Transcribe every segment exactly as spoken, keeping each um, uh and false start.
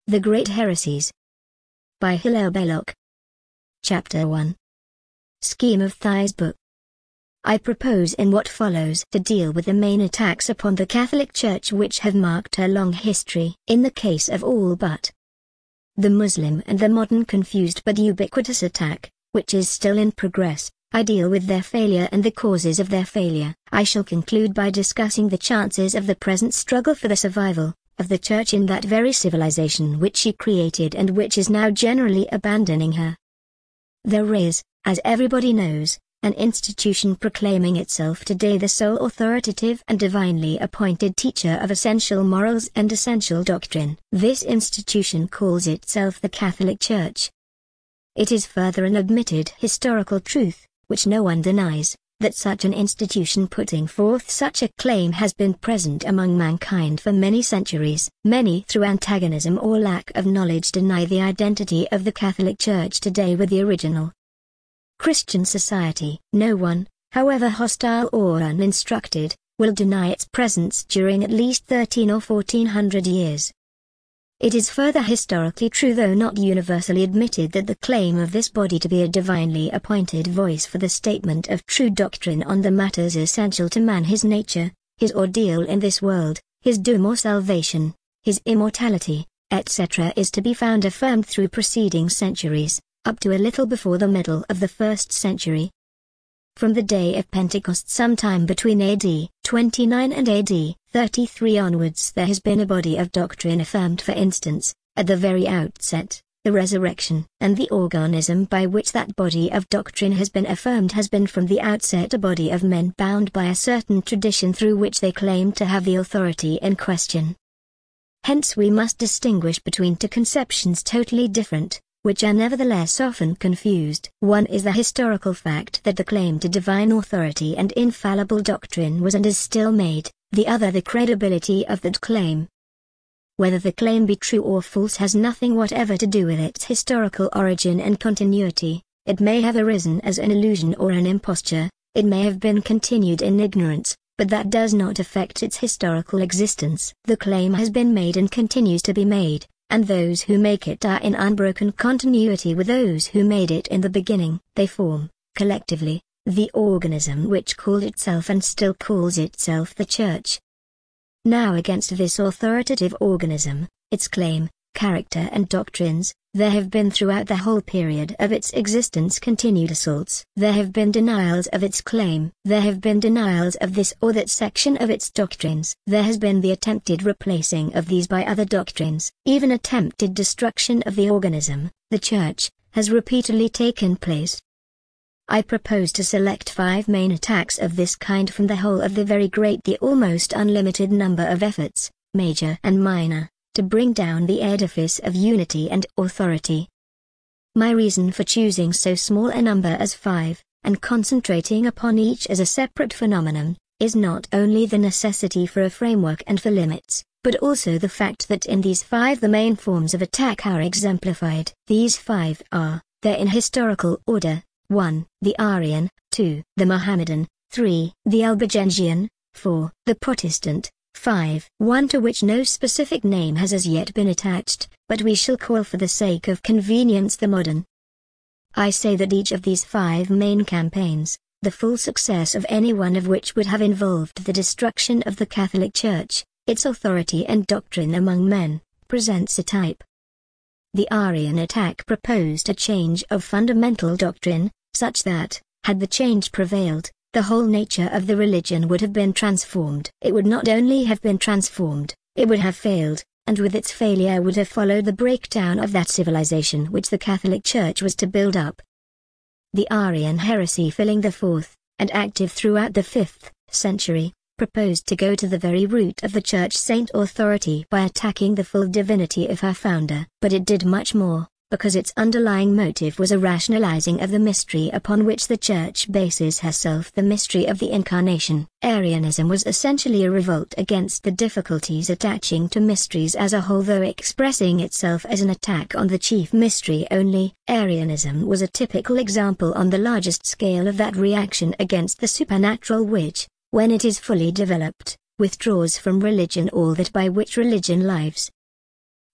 The Great Heresies. By Hilaire Belloc. Chapter one. Scheme of Thiers Book. I propose in what follows to deal with the main attacks upon the Catholic Church which have marked her long history. In the case of all but the Muslim and the modern confused but ubiquitous attack, which is still in progress, I deal with their failure and the causes of their failure. I shall conclude by discussing the chances of the present struggle for the survival of the Church in that very civilization which she created and which is now generally abandoning her. There is, as everybody knows, an institution proclaiming itself today the sole authoritative and divinely appointed teacher of essential morals and essential doctrine. This institution calls itself the Catholic Church. It is further an admitted historical truth, which no one denies, that such an institution putting forth such a claim has been present among mankind for many centuries. Many through antagonism or lack of knowledge deny the identity of the Catholic Church today with the original Christian society. No one, however hostile or uninstructed, will deny its presence during at least thirteen or fourteen hundred years. It is further historically true, though not universally admitted, that the claim of this body to be a divinely appointed voice for the statement of true doctrine on the matters essential to man, his nature, his ordeal in this world, his doom or salvation, his immortality, et cetera, is to be found affirmed through preceding centuries, up to a little before the middle of the first century. From the day of Pentecost, sometime between A D twenty-nine and A D thirty-three onwards, there has been a body of doctrine affirmed, for instance, at the very outset, the resurrection. And the organism by which that body of doctrine has been affirmed has been from the outset a body of men bound by a certain tradition through which they claim to have the authority in question. Hence we must distinguish between two conceptions totally different, which are nevertheless often confused. One is the historical fact that the claim to divine authority and infallible doctrine was and is still made, the other the credibility of that claim. Whether the claim be true or false has nothing whatever to do with its historical origin and continuity. It may have arisen as an illusion or an imposture, it may have been continued in ignorance, but that does not affect its historical existence. The claim has been made and continues to be made, and those who make it are in unbroken continuity with those who made it in the beginning. They form, collectively, the organism which called itself and still calls itself the Church. Now against this authoritative organism, its claim, character and doctrines, there have been throughout the whole period of its existence continued assaults. There have been denials of its claim. There have been denials of this or that section of its doctrines. There has been the attempted replacing of these by other doctrines. Even attempted destruction of the organism, the Church, has repeatedly taken place. I propose to select five main attacks of this kind from the whole of the very great, the almost unlimited number of efforts, major and minor, to bring down the edifice of unity and authority. My reason for choosing so small a number as five, and concentrating upon each as a separate phenomenon, is not only the necessity for a framework and for limits, but also the fact that in these five the main forms of attack are exemplified. These five are, they're in historical order: one. The Arian; two. The Mohammedan; three. The Albigensian; four. The Protestant; five. One to which no specific name has as yet been attached, but we shall call for the sake of convenience the modern. I say that each of these five main campaigns, the full success of any one of which would have involved the destruction of the Catholic Church, its authority and doctrine among men, presents a type. The Arian attack proposed a change of fundamental doctrine, such that, had the change prevailed, the whole nature of the religion would have been transformed. It would not only have been transformed, it would have failed, and with its failure would have followed the breakdown of that civilization which the Catholic Church was to build up. The Arian heresy, filling the fourth, and active throughout the fifth, century, proposed to go to the very root of the Church saint authority by attacking the full divinity of her founder. But it did much more, because its underlying motive was a rationalizing of the mystery upon which the Church bases herself, the mystery of the Incarnation. Arianism was essentially a revolt against the difficulties attaching to mysteries as a whole, though expressing itself as an attack on the chief mystery only. Arianism was a typical example on the largest scale of that reaction against the supernatural which, when it is fully developed, withdraws from religion all that by which religion lives.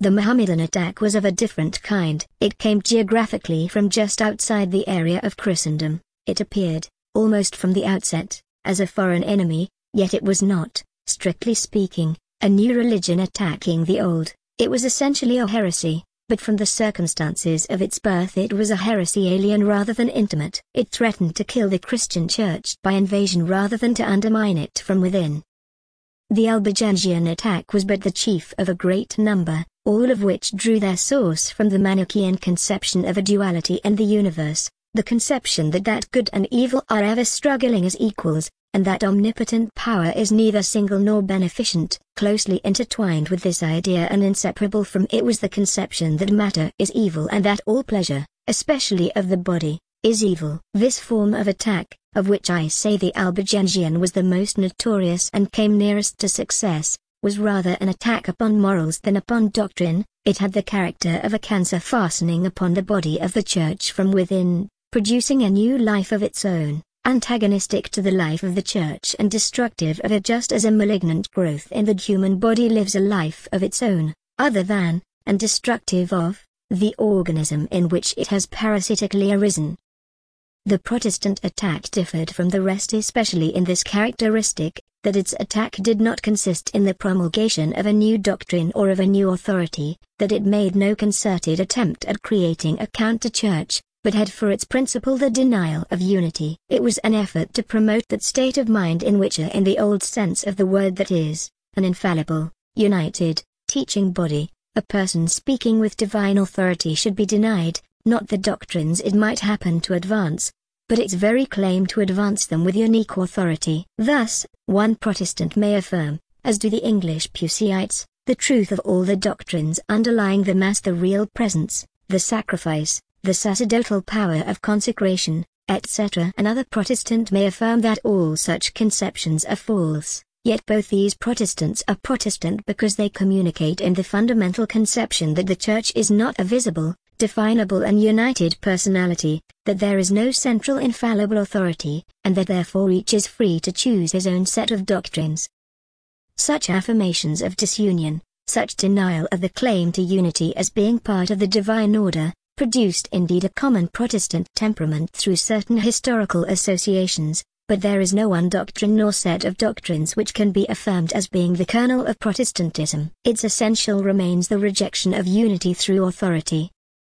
The Mohammedan attack was of a different kind. It came geographically from just outside the area of Christendom. It appeared, almost from the outset, as a foreign enemy, yet it was not, strictly speaking, a new religion attacking the old. It was essentially a heresy, but from the circumstances of its birth it was a heresy alien rather than intimate. It threatened to kill the Christian Church by invasion rather than to undermine it from within. The Albigensian attack was but the chief of a great number, all of which drew their source from the Manichaean conception of a duality in the universe, the conception that that good and evil are ever struggling as equals, and that omnipotent power is neither single nor beneficent. Closely intertwined with this idea and inseparable from it was the conception that matter is evil and that all pleasure, especially of the body, is evil. This form of attack, of which I say the Albigensian was the most notorious and came nearest to success, was rather an attack upon morals than upon doctrine. It had the character of a cancer fastening upon the body of the Church from within, producing a new life of its own, antagonistic to the life of the Church and destructive of it, just as a malignant growth in the human body lives a life of its own, other than, and destructive of, the organism in which it has parasitically arisen. The Protestant attack differed from the rest especially in this characteristic, that its attack did not consist in the promulgation of a new doctrine or of a new authority, that it made no concerted attempt at creating a counter-church, but had for its principle the denial of unity. It was an effort to promote that state of mind in which a, in the old sense of the word, that is, an infallible, united, teaching body, a person speaking with divine authority should be denied, not the doctrines it might happen to advance, but its very claim to advance them with unique authority. Thus, one Protestant may affirm, as do the English Puseyites, the truth of all the doctrines underlying the Mass, the real presence, the sacrifice, the sacerdotal power of consecration, et cetera. Another Protestant may affirm that all such conceptions are false, yet both these Protestants are Protestant because they communicate in the fundamental conception that the Church is not a visible, definable and united personality, that there is no central infallible authority, and that therefore each is free to choose his own set of doctrines. Such affirmations of disunion, such denial of the claim to unity as being part of the divine order, produced indeed a common Protestant temperament through certain historical associations, but there is no one doctrine nor set of doctrines which can be affirmed as being the kernel of Protestantism. Its essential remains the rejection of unity through authority.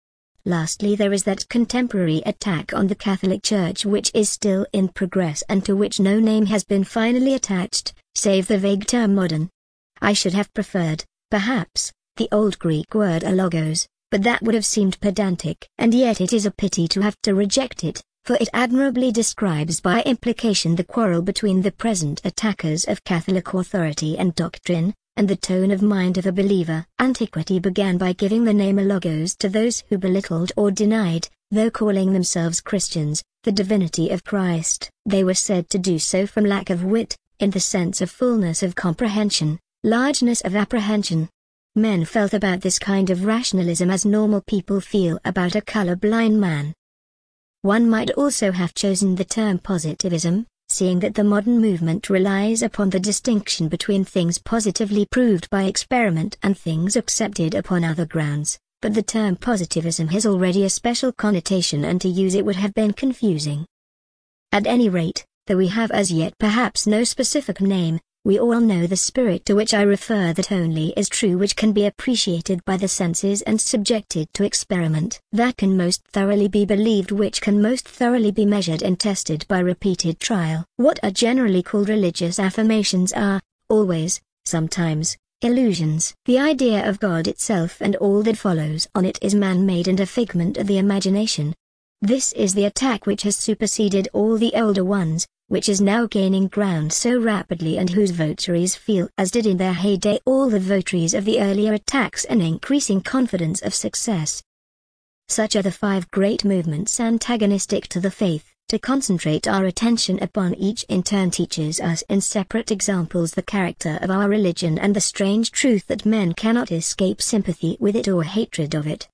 Lastly, there is that contemporary attack on the Catholic Church which is still in progress and to which no name has been finally attached, save the vague term modern. I should have preferred, perhaps, the old Greek word alogos, but that would have seemed pedantic. And yet it is a pity to have to reject it, for it admirably describes by implication the quarrel between the present attackers of Catholic authority and doctrine, and the tone of mind of a believer. Antiquity began by giving the name alogos to those who belittled or denied, though calling themselves Christians, the divinity of Christ. They were said to do so from lack of wit, in the sense of fullness of comprehension, largeness of apprehension. Men felt about this kind of rationalism as normal people feel about a color-blind man. One might also have chosen the term positivism, seeing that the modern movement relies upon the distinction between things positively proved by experiment and things accepted upon other grounds, but the term positivism has already a special connotation and to use it would have been confusing. At any rate, though we have as yet perhaps no specific name, we all know the spirit to which I refer, that only is true which can be appreciated by the senses and subjected to experiment, that can most thoroughly be believed, which can most thoroughly be measured and tested by repeated trial. What are generally called religious affirmations are, always, sometimes, illusions. The idea of God itself and all that follows on it is man-made and a figment of the imagination. This is the attack which has superseded all the older ones, which is now gaining ground so rapidly, and whose votaries feel, as did in their heyday all the votaries of the earlier attacks, an increasing confidence of success. Such are the five great movements antagonistic to the faith. To concentrate our attention upon each in turn teaches us in separate examples the character of our religion and the strange truth that men cannot escape sympathy with it or hatred of it.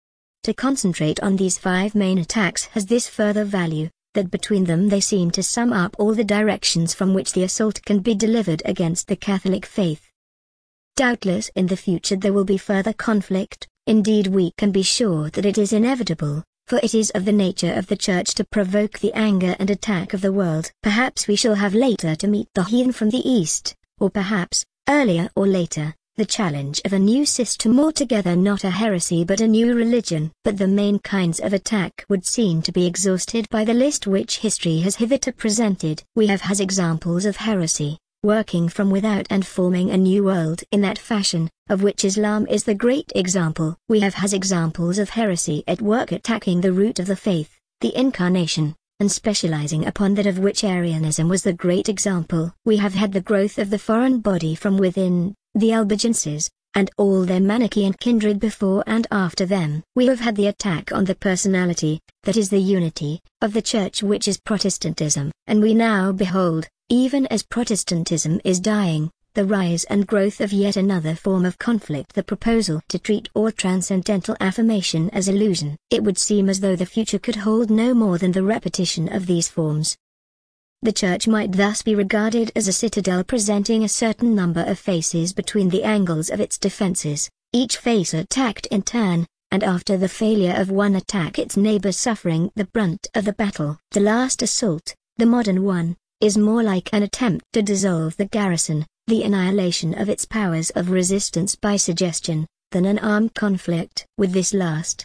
To concentrate on these five main attacks has this further value, that between them they seem to sum up all the directions from which the assault can be delivered against the Catholic faith. Doubtless in the future there will be further conflict, indeed we can be sure that it is inevitable, for it is of the nature of the Church to provoke the anger and attack of the world. Perhaps we shall have later to meet the heathen from the East, or perhaps, earlier or later, the challenge of a new system altogether, not a heresy but a new religion. But the main kinds of attack would seem to be exhausted by the list which history has hitherto presented. We have has examples of heresy, working from without and forming a new world in that fashion, of which Islam is the great example. We have has examples of heresy at work attacking the root of the faith, the Incarnation, and specializing upon that of which Arianism was the great example. We have had the growth of the foreign body from within, the Albigenses, and all their Manichaean kindred before and after them. We have had the attack on the personality, that is the unity, of the Church, which is Protestantism. And we now behold, even as Protestantism is dying, the rise and growth of yet another form of conflict, the proposal to treat all transcendental affirmation as illusion. It would seem as though the future could hold no more than the repetition of these forms. The Church might thus be regarded as a citadel presenting a certain number of faces between the angles of its defenses, each face attacked in turn, and after the failure of one attack its neighbor suffering the brunt of the battle. The last assault, the modern one, is more like an attempt to dissolve the garrison, the annihilation of its powers of resistance by suggestion, than an armed conflict. With this last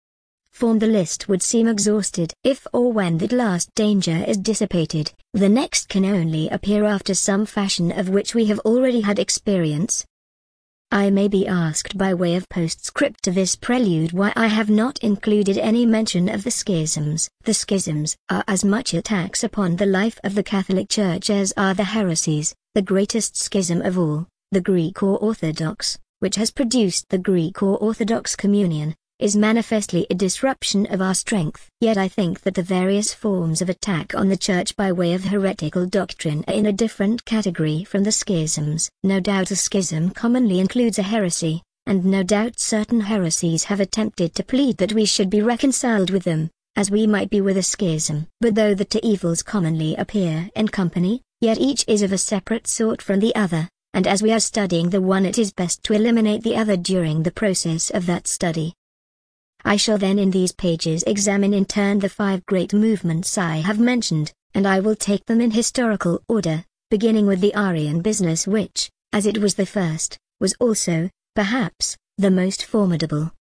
form the list would seem exhausted. If or when that last danger is dissipated, the next can only appear after some fashion of which we have already had experience. I may be asked by way of postscript to this prelude why I have not included any mention of the schisms. The schisms are as much attacks upon the life of the Catholic Church as are the heresies. The greatest schism of all, the Greek or Orthodox, which has produced the Greek or Orthodox communion, is manifestly a disruption of our strength. Yet I think that the various forms of attack on the Church by way of heretical doctrine are in a different category from the schisms. No doubt a schism commonly includes a heresy, and no doubt certain heresies have attempted to plead that we should be reconciled with them, as we might be with a schism. But though the two evils commonly appear in company, yet each is of a separate sort from the other, and as we are studying the one it is best to eliminate the other during the process of that study. I shall then in these pages examine in turn the five great movements I have mentioned, and I will take them in historical order, beginning with the Arian business which, as it was the first, was also, perhaps, the most formidable.